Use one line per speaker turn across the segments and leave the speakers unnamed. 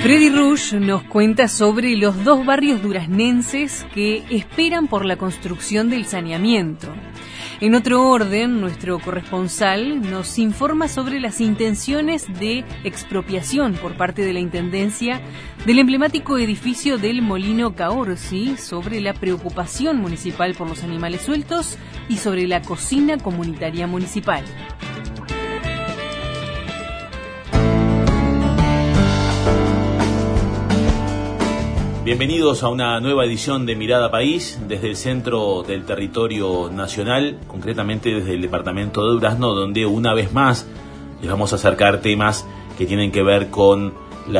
Freddy Rush nos cuenta sobre los dos barrios duraznenses que esperan por la construcción del saneamiento. En otro orden, nuestro corresponsal nos informa sobre las intenciones de expropiación por parte de la Intendencia del emblemático edificio del Molino Caorsi, sobre la preocupación municipal por los animales sueltos y sobre la cocina comunitaria municipal.
Bienvenidos a una nueva edición de Mirada País desde el centro del territorio nacional, concretamente desde el departamento de Durazno, donde una vez más les vamos a acercar temas que tienen que ver con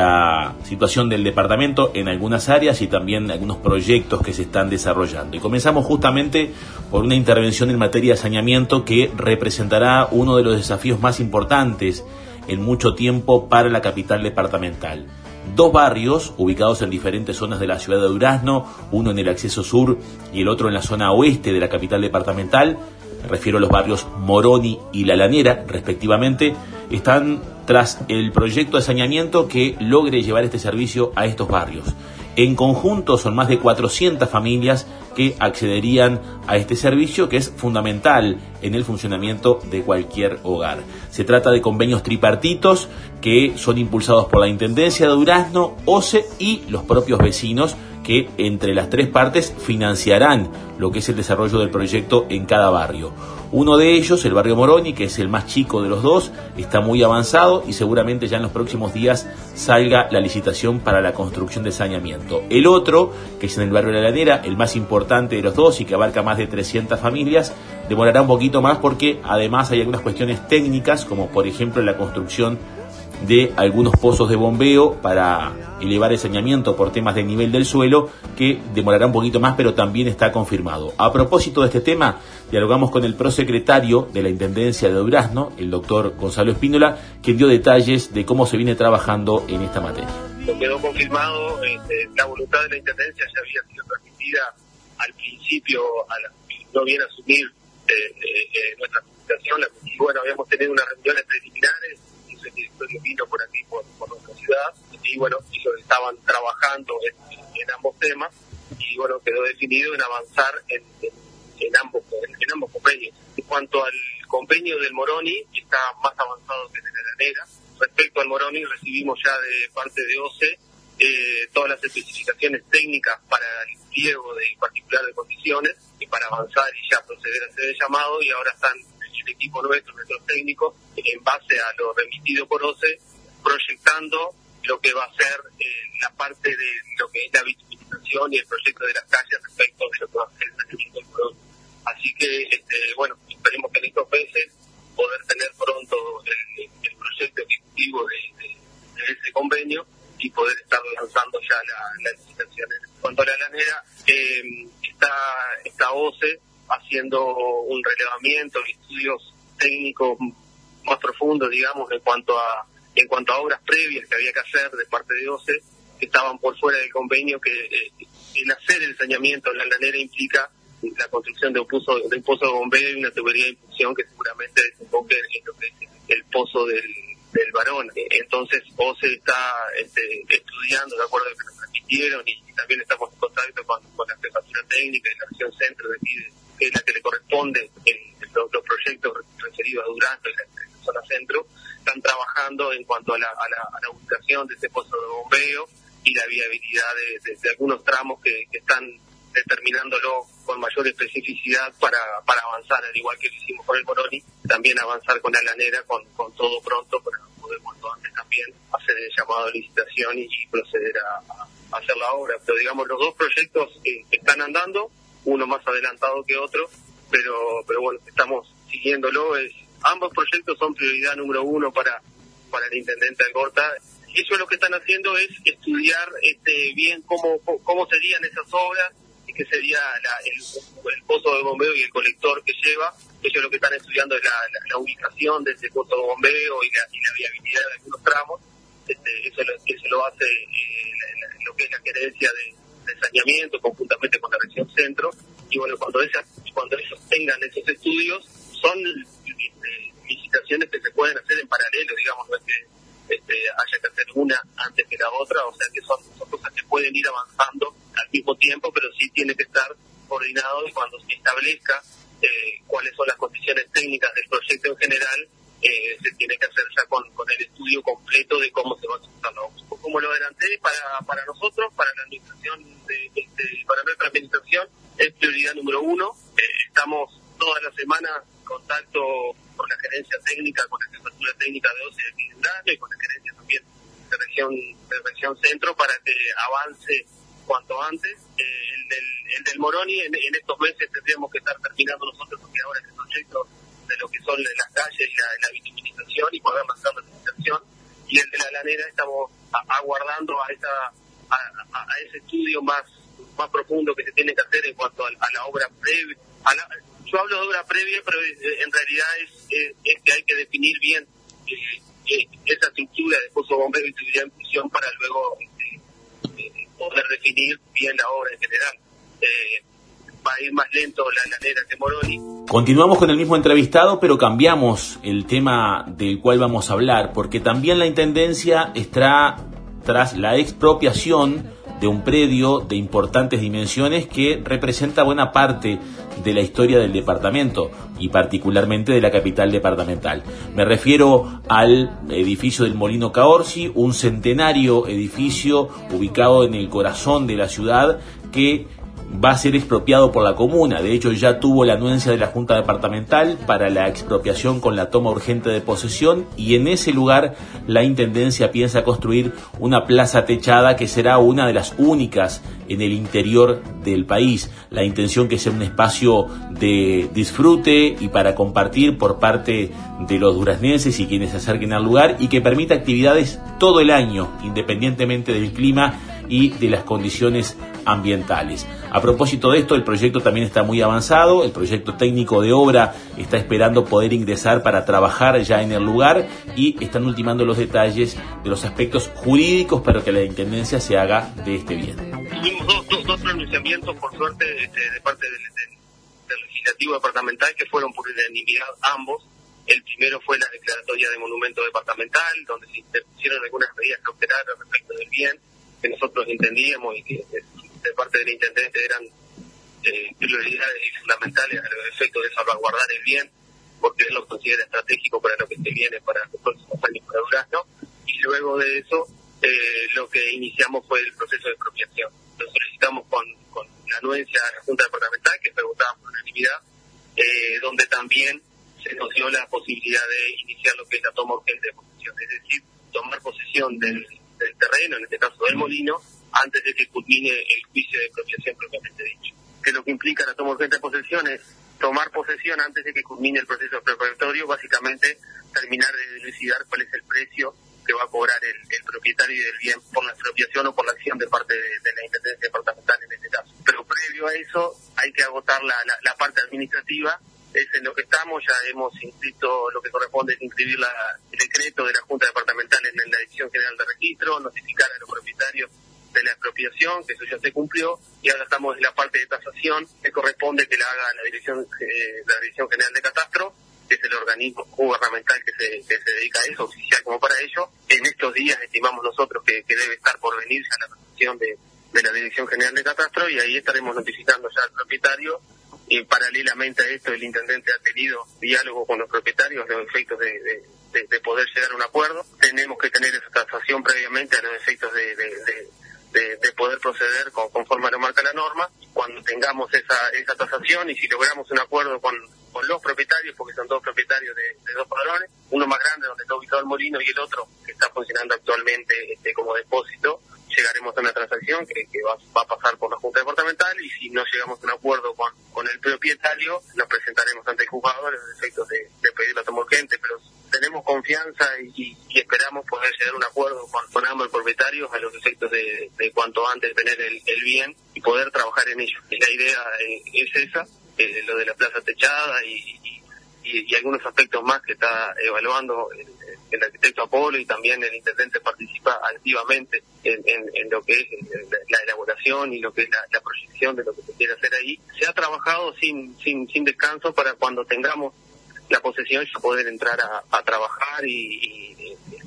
la situación del departamento en algunas áreas y también algunos proyectos que se están desarrollando. Y comenzamos justamente por una intervención en materia de saneamiento que representará uno de los desafíos más importantes en mucho tiempo para la capital departamental. Dos barrios ubicados en diferentes zonas de la ciudad de Durazno, uno en el acceso sur y el otro en la zona oeste de la capital departamental, me refiero a los barrios Moroni y La Lanera, respectivamente, están tras el proyecto de saneamiento que logre llevar este servicio a estos barrios. En conjunto son más de 400 familias que accederían a este servicio, que es fundamental en el funcionamiento de cualquier hogar. Se trata de convenios tripartitos que son impulsados por la Intendencia de Durazno, OCE y los propios vecinos, que entre las tres partes financiarán lo que es el desarrollo del proyecto en cada barrio. Uno de ellos, el barrio Moroni, que es el más chico de los dos, está muy avanzado y seguramente ya en los próximos días salga la licitación para la construcción de saneamiento. El otro, que es en el barrio de La Lanera, el más importante de los dos y que abarca más de 300 familias, demorará un poquito más porque además hay algunas cuestiones técnicas, como por ejemplo la construcción de algunos pozos de bombeo para elevar el saneamiento por temas del nivel del suelo, que demorará un poquito más, pero también está confirmado. A propósito de este tema, dialogamos con el prosecretario de la Intendencia de Durazno, el doctor Gonzalo Espínola, quien dio detalles de cómo se viene trabajando en esta materia.
Quedó confirmado, la voluntad de la Intendencia ya había sido transmitida al principio, no bien asumir nuestra administración, y bueno, habíamos tenido unas reuniones preliminares. El directorio vino por aquí, por nuestra ciudad, y bueno, ellos estaban trabajando en ambos temas, y bueno, quedó definido en avanzar en ambos convenios. En cuanto al convenio del Moroni, está más avanzado que el de La Lanera. Respecto al Moroni, recibimos ya de parte de OCE todas las especificaciones técnicas para el pliego en particular de condiciones, y para avanzar y ya proceder a hacer el llamado, y ahora están el equipo nuestros técnicos, en base a lo remitido por OCE, proyectando lo que va a ser la parte de lo que es la vitimización y el proyecto de las calles respecto de lo que va a ser el saneamiento del producto. Así que, bueno, esperemos que en estos meses poder tener pronto el proyecto ejecutivo de ese convenio y poder estar lanzando ya las licitaciones. En cuanto a La Lanera, está OCE haciendo un relevamiento y estudios técnicos más profundos, digamos, en cuanto a obras previas que había que hacer de parte de OCE, que estaban por fuera del convenio, que el hacer el saneamiento en La Lanera implica la construcción de un pozo de bombeo y una tubería de impulsión que seguramente desemboque en lo que es el pozo del Varón. Entonces OCE está estudiando de acuerdo a lo que nos transmitieron, y también estamos en contacto con la jefatura técnica y la región centro de aquí, que es la que le corresponde los proyectos referidos a Durazno y la zona centro. Están trabajando en cuanto a la ubicación de ese pozo de bombeo y la viabilidad de algunos tramos que están determinándolo con mayor especificidad para avanzar, al igual que lo hicimos con el Moroni, también avanzar con La Lanera con todo pronto para poder cuanto antes también hacer el llamado de licitación y proceder a hacer la obra. Pero digamos, los dos proyectos están andando, uno más adelantado que otro, pero bueno, estamos siguiéndolo. Ambos proyectos son prioridad número uno para el intendente Algorta. Ellos lo que están haciendo es estudiar bien cómo serían esas obras, y qué sería el pozo de bombeo y el colector que lleva. Ellos lo que están estudiando es la ubicación de ese pozo de bombeo y la viabilidad de algunos tramos. Eso lo hace lo que es la gerencia de saneamiento conjuntamente con la región centro. Y bueno, cuando ellos tengan esos estudios, son licitaciones que se pueden hacer en paralelo, digamos, no es que haya que hacer una antes que la otra, o sea que son cosas que pueden ir avanzando al mismo tiempo, pero sí tiene que estar coordinado, y cuando se establezca cuáles son las condiciones técnicas del proyecto en general, se tiene que hacer ya con el estudio completo de cómo se va a ejecutar la obra. Como lo adelanté, para nosotros, para la administración, para nuestra administración, es prioridad número 1. Estamos todas las semanas en contacto con la gerencia técnica, con la jefatura técnica de OCE de Durazno y con la gerencia también de región centro, para que avance cuanto antes. El del Moroni, en estos meses tendríamos que estar terminando nosotros, porque ahora es el proyecto de lo que son las calles y la vitiminización, y poder avanzar la licitación. Y el de la Lanera estamos aguardando a ese estudio más profundo que se tiene que hacer en cuanto a la obra previa. Yo hablo de obra previa, pero en realidad es que hay que definir bien esa estructura de pozo bombero y seguridad en prisión para luego poder definir bien la obra en general. Va a ir más lento la Lanera que Moroni.
Continuamos con el mismo entrevistado, pero cambiamos el tema del cual vamos a hablar, porque también la Intendencia está tras la expropiación de un predio de importantes dimensiones que representa buena parte de la historia del departamento y particularmente de la capital departamental. Me refiero al edificio del Molino Caorsi, un centenario edificio ubicado en el corazón de la ciudad que va a ser expropiado por la comuna. De hecho, ya tuvo la anuencia de la Junta Departamental para la expropiación con la toma urgente de posesión, y en ese lugar la Intendencia piensa construir una plaza techada que será una de las únicas en el interior del país. La intención que sea un espacio de disfrute y para compartir por parte de los duraznenses y quienes se acerquen al lugar, y que permita actividades todo el año, independientemente del clima y de las condiciones ambientales. A propósito de esto, el proyecto también está muy avanzado. El proyecto técnico de obra está esperando poder ingresar para trabajar ya en el lugar, y están ultimando los detalles de los aspectos jurídicos para que la Intendencia se haga de este bien.
Tuvimos dos pronunciamientos, por suerte, de parte del Legislativo Departamental, que fueron por unanimidad ambos. El primero fue la declaratoria de monumento departamental, donde se interpusieron algunas medidas cautelares respecto del bien, que nosotros entendíamos y que de parte del intendente eran prioridades y fundamentales a los efectos de salvaguardar el bien, porque él lo considera estratégico para lo que se viene para los próximos años para Durazno. Y luego de eso, lo que iniciamos fue el proceso de expropiación. Lo solicitamos con la anuencia a la Junta Departamental, que fue votada por unanimidad, donde también se nos dio la posibilidad de iniciar lo que es la toma urgente de posesión, es decir, tomar posesión del terreno, en este caso del molino, antes de que culmine el juicio de expropiación propiamente dicho. Que lo que implica la toma urgente de posesión es tomar posesión antes de que culmine el proceso expropiatorio, básicamente terminar de dilucidar cuál es el precio que va a cobrar el propietario del bien por la expropiación o por la acción de parte de la Intendencia Departamental en este caso. Pero previo a eso hay que agotar la parte administrativa. Es en lo que estamos, ya hemos inscrito, lo que corresponde es inscribir el decreto de la Junta Departamental en la Dirección General de Registro, notificar a los propietarios de la expropiación, que eso ya se cumplió, y ahora estamos en la parte de tasación, que corresponde que la haga la Dirección General de Catastro, que es el organismo gubernamental que se dedica a eso, oficial como para ello. En estos días estimamos nosotros que debe estar por venir ya la tasación de la Dirección General de Catastro, y ahí estaremos notificando ya al propietario. Y paralelamente a esto, el intendente ha tenido diálogo con los propietarios a los efectos de poder llegar a un acuerdo. Tenemos que tener esa tasación previamente a los efectos de poder proceder conforme a lo marca la norma. Cuando tengamos esa tasación, y si logramos un acuerdo con los propietarios, porque son dos propietarios de dos padrones, uno más grande donde está ubicado el molino y el otro que está funcionando actualmente como depósito, llegaremos a una transacción que va a pasar por la Junta Departamental, y si no llegamos a un acuerdo con el propietario, nos presentaremos ante el juzgado a los efectos de pedir la toma urgente, pero tenemos confianza y esperamos poder llegar a un acuerdo con ambos propietarios a los efectos de cuanto antes tener el bien y poder trabajar en ello. Y la idea es esa, lo de la plaza techada y algunos aspectos más que está evaluando el arquitecto Apolo, y también el intendente participa activamente en lo que es la elaboración y lo que es la proyección de lo que se quiere hacer ahí. Se ha trabajado sin descanso para cuando tengamos la posesión ya poder entrar a trabajar y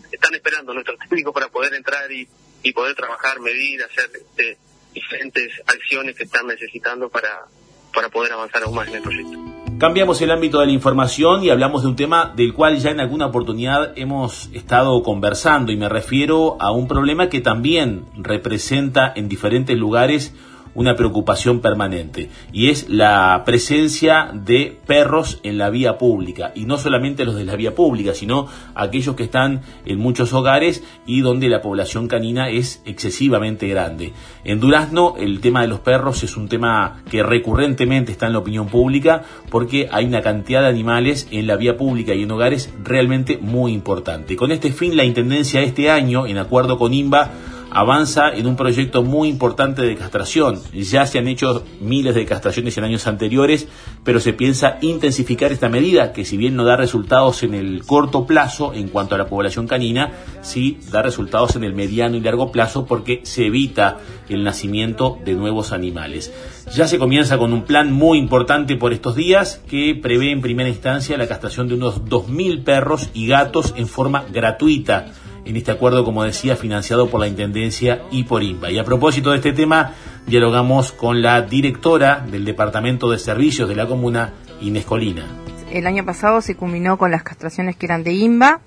están esperando nuestros técnicos para poder entrar y poder trabajar, medir, hacer diferentes acciones que están necesitando para poder avanzar aún más en el proyecto.
Cambiamos el ámbito de la información y hablamos de un tema del cual ya en alguna oportunidad hemos estado conversando, y me refiero a un problema que también representa en diferentes lugares una preocupación permanente, y es la presencia de perros en la vía pública, y no solamente los de la vía pública, sino aquellos que están en muchos hogares y donde la población canina es excesivamente grande. En Durazno el tema de los perros es un tema que recurrentemente está en la opinión pública, porque hay una cantidad de animales en la vía pública y en hogares realmente muy importante. Con este fin, la Intendencia este año, en acuerdo con INVA, avanza en un proyecto muy importante de castración. Ya se han hecho miles de castraciones en años anteriores, pero se piensa intensificar esta medida, que si bien no da resultados en el corto plazo en cuanto a la población canina, sí da resultados en el mediano y largo plazo, porque se evita el nacimiento de nuevos animales. Ya se comienza con un plan muy importante por estos días, que prevé en primera instancia la castración de unos 2.000 perros y gatos en forma gratuita, en este acuerdo, como decía, financiado por la Intendencia y por INVA. Y a propósito de este tema, dialogamos con la directora del Departamento de Servicios de la Comuna, Inés Colina.
El año pasado se culminó con las castraciones que eran de INVA,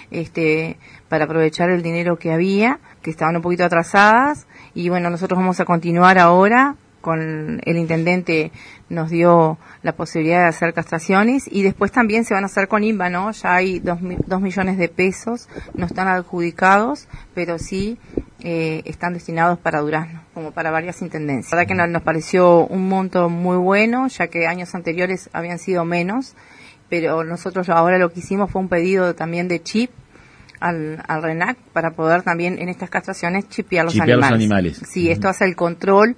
para aprovechar el dinero que había, que estaban un poquito atrasadas, y bueno, nosotros vamos a continuar ahora. Con el intendente nos dio la posibilidad de hacer castraciones, y después también se van a hacer con INVA, ¿no? Ya hay 2 millones de pesos, no están adjudicados, pero sí están destinados para Durazno, como para varias intendencias. La verdad que nos pareció un monto muy bueno, ya que años anteriores habían sido menos, pero nosotros ahora lo que hicimos fue un pedido también de chip al RENAC, para poder también en estas castraciones chipear los animales. Sí, esto hace el control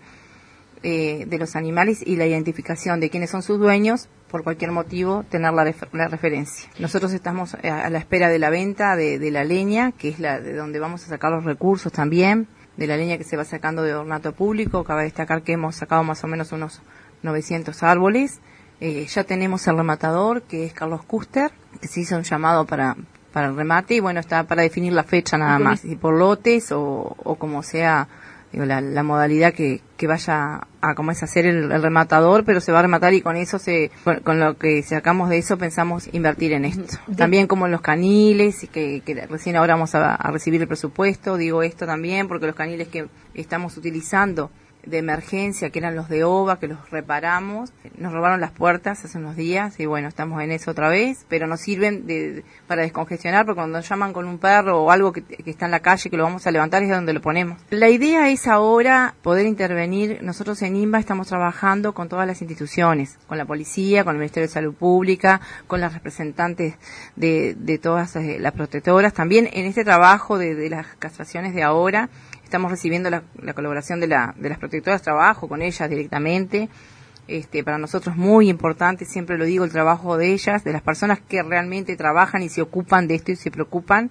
de los animales y la identificación de quiénes son sus dueños, por cualquier motivo tener la referencia. Nosotros estamos a la espera de la venta de la leña, que es de donde vamos a sacar los recursos también, de la leña que se va sacando de ornato público. Cabe destacar que hemos sacado más o menos unos 900 árboles. Ya tenemos el rematador, que es Carlos Custer, que se hizo un llamado para el remate, y bueno, está para definir la fecha nada más, si por lotes o como sea, la modalidad que vaya a como es hacer el rematador, pero se va a rematar, y con eso con lo que sacamos de eso pensamos invertir en esto. También como los caniles, que recién ahora vamos a recibir el presupuesto, digo esto también porque los caniles que estamos utilizando de emergencia, que eran los de OVA, que los reparamos, nos robaron las puertas hace unos días, y bueno, estamos en eso otra vez, pero nos sirven para descongestionar, porque cuando llaman con un perro o algo que está en la calle, que lo vamos a levantar, es donde lo ponemos. La idea es ahora poder intervenir. Nosotros en INVA estamos trabajando con todas las instituciones, con la policía, con el Ministerio de Salud Pública, con las representantes de todas las protectoras, también en este trabajo de las castraciones de ahora. Estamos recibiendo la colaboración de las protectoras, trabajo con ellas directamente. Para nosotros es muy importante, siempre lo digo, el trabajo de ellas, de las personas que realmente trabajan y se ocupan de esto y se preocupan.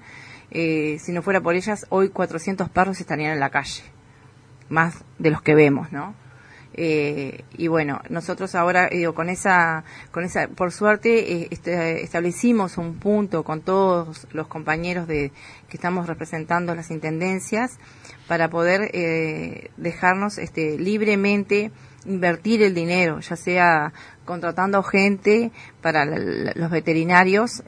Si no fuera por ellas, hoy 400 perros estarían en la calle, más de los que vemos, ¿no? Y bueno, nosotros ahora con esa por suerte establecimos un punto con todos los compañeros que estamos representando las intendencias, para poder dejarnos libremente invertir el dinero, ya sea contratando gente para los veterinarios,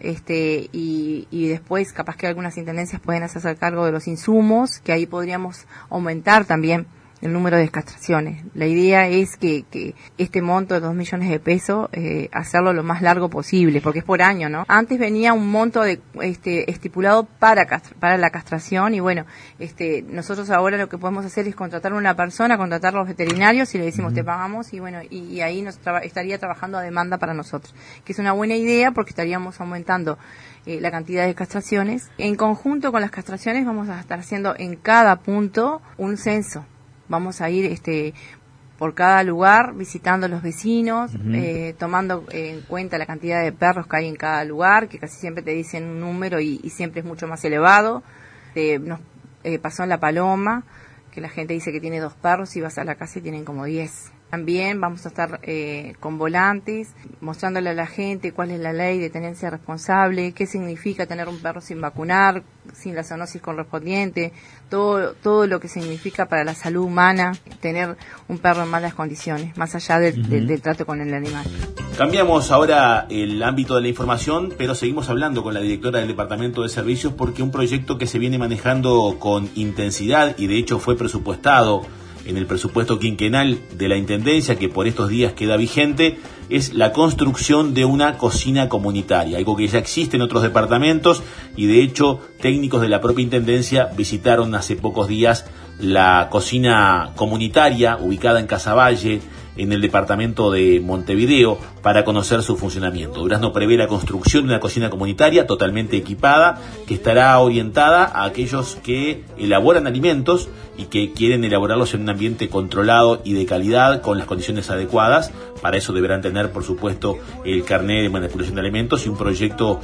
y después capaz que algunas intendencias pueden hacerse cargo de los insumos, que ahí podríamos aumentar también el número de castraciones. La idea es que este monto de 2 millones de pesos, hacerlo lo más largo posible, porque es por año, ¿no? Antes venía un monto estipulado para la castración, y bueno, nosotros ahora lo que podemos hacer es contratar una persona, contratar a los veterinarios, y le decimos te pagamos, y bueno, y ahí estaría trabajando a demanda para nosotros, que es una buena idea, porque estaríamos aumentando la cantidad de castraciones. En conjunto con las castraciones vamos a estar haciendo en cada punto un censo. Vamos a ir por cada lugar, visitando a los vecinos, tomando en cuenta la cantidad de perros que hay en cada lugar, que casi siempre te dicen un número y siempre es mucho más elevado. Nos pasó en La Paloma, que la gente dice que tiene 2 perros, y vas a la casa y tienen como 10. También vamos a estar con volantes, mostrándole a la gente cuál es la ley de tenencia responsable, qué significa tener un perro sin vacunar, sin la zoonosis correspondiente, todo lo que significa para la salud humana tener un perro en malas condiciones, más allá del trato con el animal.
Cambiamos ahora el ámbito de la información, pero seguimos hablando con la directora del Departamento de Servicios porque un proyecto que se viene manejando con intensidad y de hecho fue presupuestado en el presupuesto quinquenal de la Intendencia, que por estos días queda vigente, es la construcción de una cocina comunitaria, algo que ya existe en otros departamentos y de hecho técnicos de la propia Intendencia visitaron hace pocos días la cocina comunitaria ubicada en Casaballe, en el departamento de Montevideo, para conocer su funcionamiento. Durazno prevé la construcción de una cocina comunitaria totalmente equipada que estará orientada a aquellos que elaboran alimentos y que quieren elaborarlos en un ambiente controlado y de calidad con las condiciones adecuadas. Para eso deberán tener, por supuesto, el carnet de manipulación de alimentos y un proyecto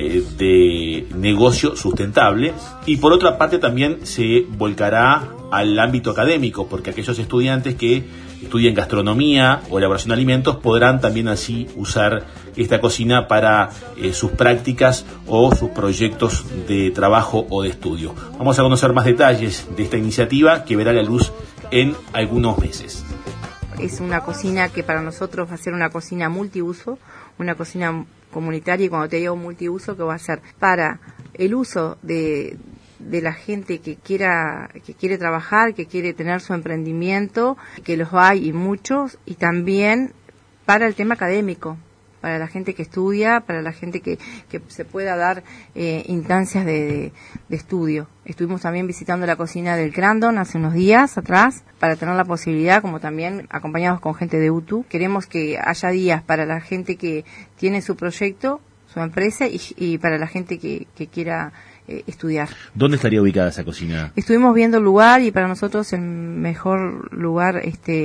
de negocio sustentable. Y por otra parte también se volcará al ámbito académico, porque aquellos estudiantes que estudian gastronomía o elaboración de alimentos podrán también así usar esta cocina para sus prácticas o sus proyectos de trabajo o de estudio. Vamos a conocer más detalles de esta iniciativa que verá la luz en algunos meses.
Es una cocina que para nosotros va a ser una cocina multiuso, una cocina comunitaria, y cuando te digo multiuso, que va a ser para el uso de la gente que quiere trabajar, que quiere tener su emprendimiento, que los hay y muchos, y también para el tema académico, para la gente que estudia, para la gente que se pueda dar instancias de estudio. Estuvimos también visitando la cocina del Crandon hace unos días atrás para tener la posibilidad, como también acompañados con gente de UTU. Queremos que haya días para la gente que tiene su proyecto, su empresa, y para la gente que quiera estudiar.
¿Dónde estaría ubicada esa cocina?
Estuvimos viendo el lugar y para nosotros el mejor lugar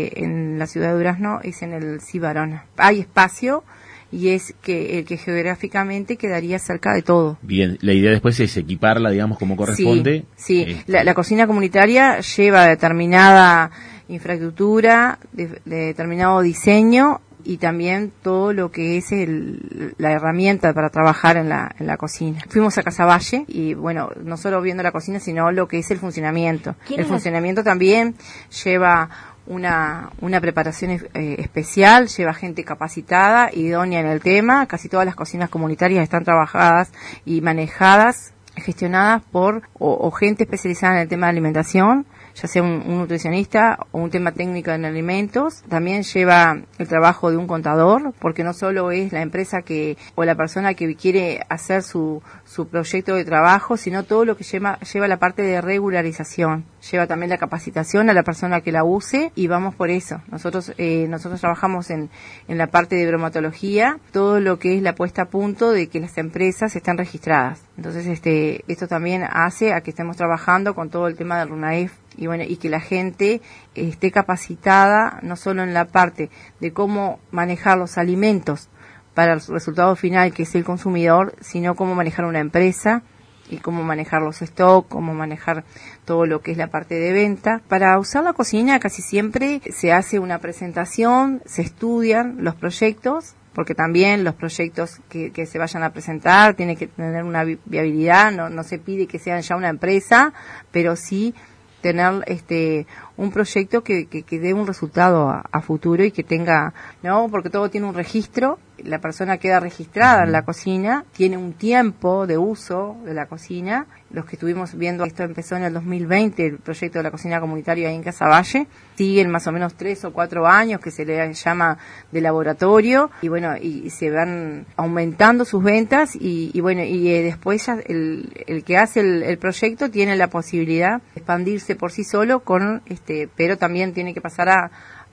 en la ciudad de Durazno es en el Cibarona. Hay espacio y es que el que geográficamente quedaría cerca de todo. Bien,
la idea después es equiparla, digamos, como corresponde.
Sí. La cocina comunitaria lleva determinada infraestructura, determinado diseño y también todo lo que es la herramienta para trabajar en la cocina. Fuimos a Casaballe y bueno, no solo viendo la cocina, sino lo que es el funcionamiento. El funcionamiento también lleva una preparación especial, lleva gente capacitada, idónea en el tema. Casi todas las cocinas comunitarias están trabajadas y manejadas, gestionadas por o gente especializada en el tema de alimentación, ya sea un nutricionista o un tema técnico en alimentos. También lleva el trabajo de un contador, porque no solo es la empresa o la persona que quiere hacer su proyecto de trabajo, sino todo lo que lleva la parte de regularización. Lleva también la capacitación a la persona que la use y vamos por eso. Nosotros trabajamos en la parte de bromatología, todo lo que es la puesta a punto de que las empresas están registradas. Entonces esto también hace a que estemos trabajando con todo el tema del RUNAEF y que la gente esté capacitada no solo en la parte de cómo manejar los alimentos para el resultado final, que es el consumidor, sino cómo manejar una empresa y cómo manejar los stocks, cómo manejar todo lo que es la parte de venta. Para usar la cocina casi siempre se hace una presentación, se estudian los proyectos, porque también los proyectos que se vayan a presentar tienen que tener una viabilidad, no se pide que sean ya una empresa, pero sí tener un proyecto que dé un resultado a futuro y que tenga, ¿no? Porque todo tiene un registro, la persona queda registrada en la cocina, tiene un tiempo de uso de la cocina. Los que estuvimos viendo, esto empezó en el 2020, el proyecto de la cocina comunitaria ahí en Casaballe, siguen más o menos 3 o 4 años, que se le llama de laboratorio, y bueno, y se van aumentando sus ventas, y después ya el que hace el proyecto tiene la posibilidad de expandirse por sí solo pero también tiene que pasar a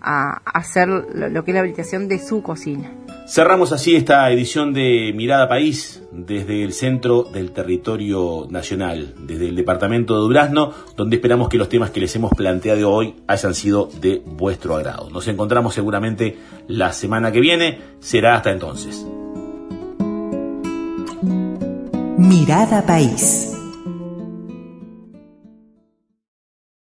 hacer lo que es la habilitación de su cocina.
Cerramos así esta edición de Mirada País desde el centro del territorio nacional, desde el departamento de Durazno, donde esperamos que los temas que les hemos planteado hoy hayan sido de vuestro agrado. Nos encontramos seguramente la semana que viene. Será hasta entonces.
Mirada País.